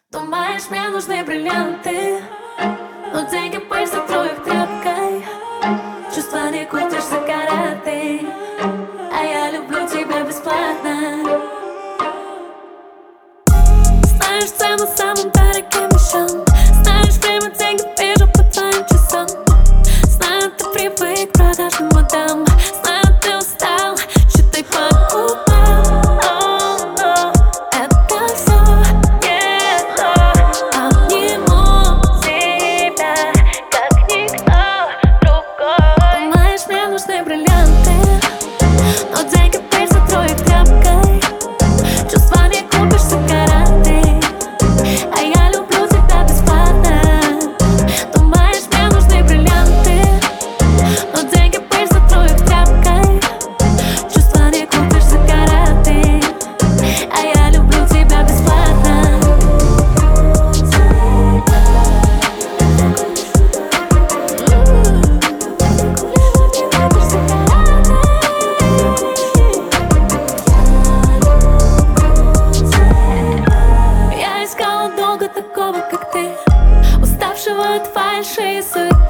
Думаешь, мне нужны бриллианты, но деньги пыль сотру их тряпкой. Чувства не купишь за караты, а я люблю тебя бесплатно. Знаешь цену самым дорогим вещам, знаешь время, деньги вижу по твоим часам. Знаю, ты привык к продажным модам, знаю, ты устал читай по губам. Oh, no, это все не то. Обниму тебя, как никто другой. Думаешь, мне нужны бриллианты, но деньги пыль сотру их тряпкой. Чувства не купишь за караты, а я люблю тебя бесплатно. Думаешь, мне нужны бриллианты, но деньги пыль сотру их тряпкой. Чувства не купишь за караты, а я люблю тебя бесплатно. Я искала долго такого, как ты, уставшего от фальши и суеты.